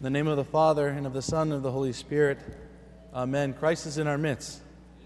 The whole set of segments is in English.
In the name of the Father, and of the Son, and of the Holy Spirit. Amen. Christ is in our midst.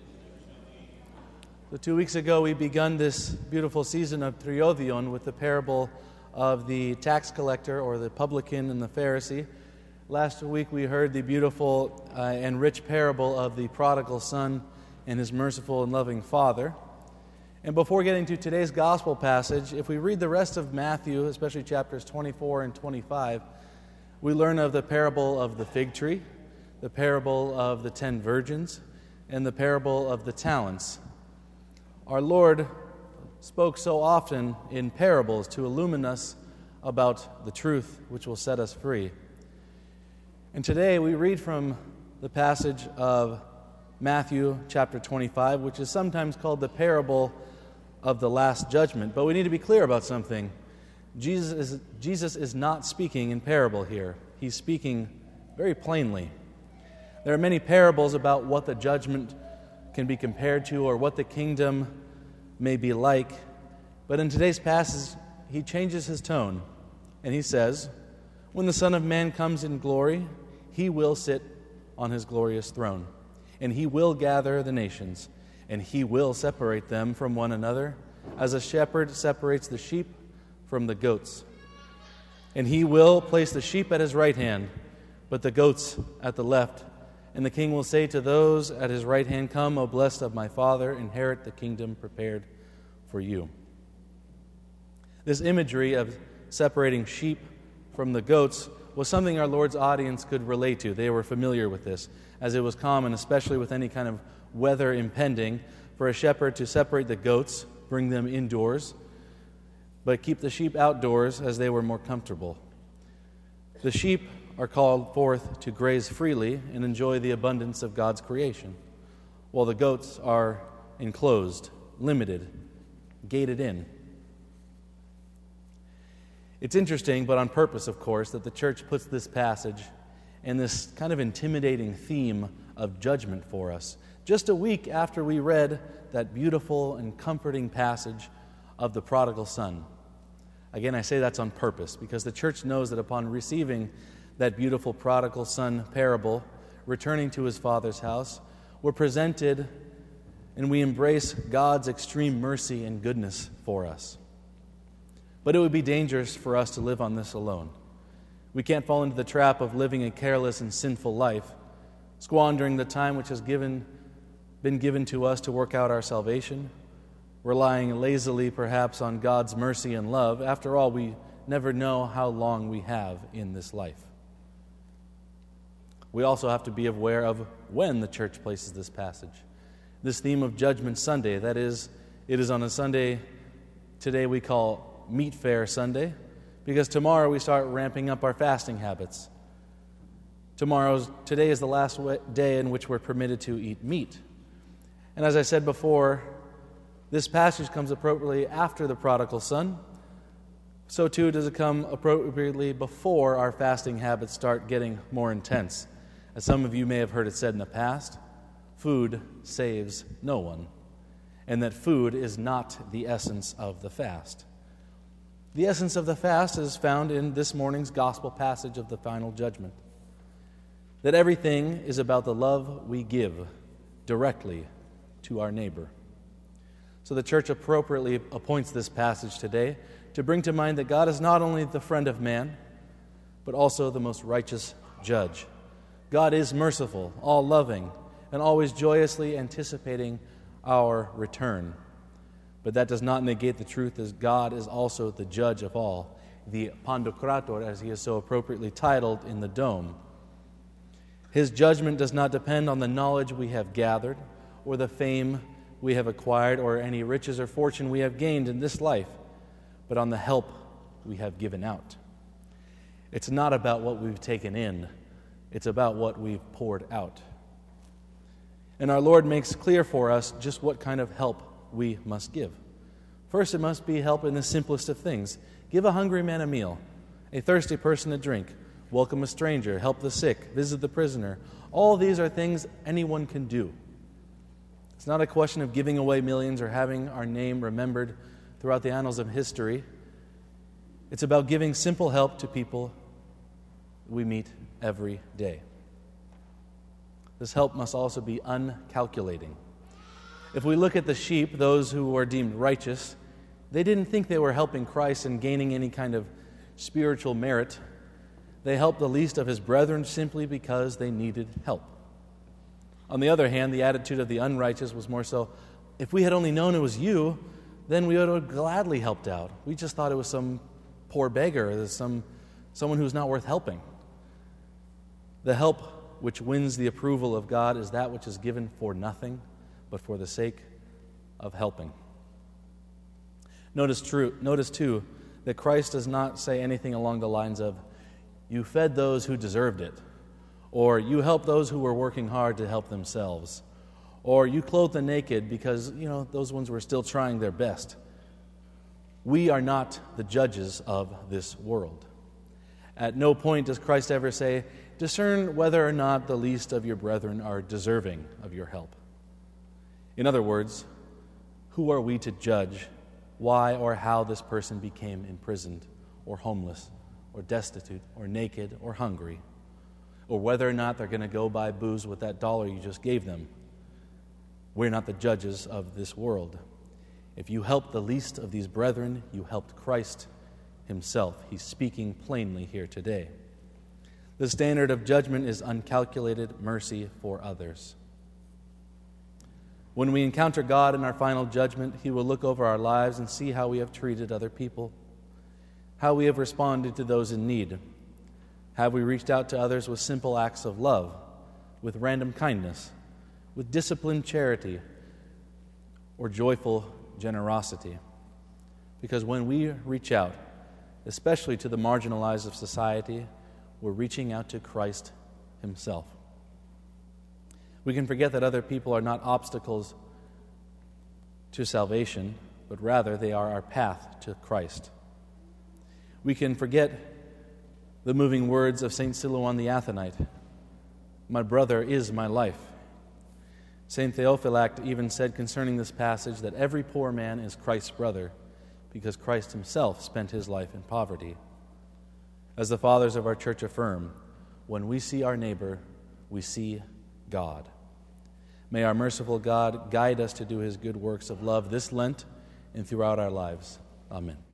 So 2 weeks ago, we begun this beautiful season of Triodion with the parable of the tax collector, or the publican and the Pharisee. Last week, we heard the beautiful and rich parable of the prodigal son and his merciful and loving father. And before getting to today's gospel passage, if we read the rest of Matthew, especially chapters 24 and 25, we learn of the parable of the fig tree, the parable of the 10 virgins, and the parable of the talents. Our Lord spoke so often in parables to illumine us about the truth which will set us free. And today we read from the passage of Matthew chapter 25, which is sometimes called the parable of the Last Judgment. But we need to be clear about something. Jesus is not speaking in parable here. He's speaking very plainly. There are many parables about what the judgment can be compared to or what the kingdom may be like. But in today's passage, he changes his tone, and he says, "When the Son of Man comes in glory, he will sit on his glorious throne, and he will gather the nations, and he will separate them from one another, as a shepherd separates the sheep from the goats. And he will place the sheep at his right hand, but the goats at the left. And the king will say to those at his right hand, 'Come, O blessed of my Father, inherit the kingdom prepared for you.'" This imagery of separating sheep from the goats was something our Lord's audience could relate to. They were familiar with this, as it was common, especially with any kind of weather impending, for a shepherd to separate the goats, bring them indoors, but keep the sheep outdoors as they were more comfortable. The sheep are called forth to graze freely and enjoy the abundance of God's creation, while the goats are enclosed, limited, gated in. It's interesting, but on purpose, of course, that the church puts this passage and this kind of intimidating theme of judgment for us, just a week after we read that beautiful and comforting passage of the prodigal son. Again, I say that's on purpose, because the church knows that upon receiving that beautiful prodigal son parable, returning to his father's house, we're presented and we embrace God's extreme mercy and goodness for us. But it would be dangerous for us to live on this alone. We can't fall into the trap of living a careless and sinful life, squandering the time which has been given to us to work out our salvation, relying lazily perhaps on God's mercy and love. After all, we never know how long we have in this life. We also have to be aware of when the church places this passage. This theme of Judgment Sunday, that is, it is on a Sunday today we call Meat Fair Sunday, because tomorrow we start ramping up our fasting habits. Today is the last day in which we're permitted to eat meat. And as I said before, this passage comes appropriately after the prodigal son. So too does it come appropriately before our fasting habits start getting more intense. As some of you may have heard it said in the past, food saves no one, and that food is not the essence of the fast. The essence of the fast is found in this morning's gospel passage of the final judgment. That everything is about the love we give directly to our neighbor. So the church appropriately appoints this passage today to bring to mind that God is not only the friend of man, but also the most righteous judge. God is merciful, all-loving, and always joyously anticipating our return. But that does not negate the truth that God is also the judge of all, the Pantocrator, as he is so appropriately titled in the Dome. His judgment does not depend on the knowledge we have gathered, or the fame we have acquired, or any riches or fortune we have gained in this life, but on the help we have given out. It's not about what we've taken in, it's about what we've poured out. And our Lord makes clear for us just what kind of help we must give. First, it must be help in the simplest of things. Give a hungry man a meal, a thirsty person a drink, welcome a stranger, help the sick, visit the prisoner. All these are things anyone can do. It's not a question of giving away millions or having our name remembered throughout the annals of history. It's about giving simple help to people we meet every day. This help must also be uncalculating. If we look at the sheep, those who were deemed righteous, they didn't think they were helping Christ and gaining any kind of spiritual merit. They helped the least of his brethren simply because they needed help. On the other hand, the attitude of the unrighteous was more so, if we had only known it was you, then we would have gladly helped out. We just thought it was some poor beggar, someone who's not worth helping. The help which wins the approval of God is that which is given for nothing, but for the sake of helping. Notice too, that Christ does not say anything along the lines of, you fed those who deserved it, or you helped those who were working hard to help themselves, or you clothed the naked because, those ones were still trying their best. We are not the judges of this world. At no point does Christ ever say, discern whether or not the least of your brethren are deserving of your help. In other words, who are we to judge why or how this person became imprisoned or homeless or destitute or naked or hungry, or whether or not they're going to go buy booze with that $1 you just gave them? We're not the judges of this world. If you helped the least of these brethren, you helped Christ himself. He's speaking plainly here today. The standard of judgment is uncalculated mercy for others. When we encounter God in our final judgment, he will look over our lives and see how we have treated other people, how we have responded to those in need. Have we reached out to others with simple acts of love, with random kindness, with disciplined charity, or joyful generosity? Because when we reach out, especially to the marginalized of society, we're reaching out to Christ himself. We can forget that other people are not obstacles to salvation, but rather they are our path to Christ. We can forget the moving words of St. Silouan the Athonite, my brother is my life. St. Theophylact even said concerning this passage that every poor man is Christ's brother, because Christ himself spent his life in poverty. As the fathers of our church affirm, when we see our neighbor, we see God. May our merciful God guide us to do his good works of love this Lent and throughout our lives. Amen.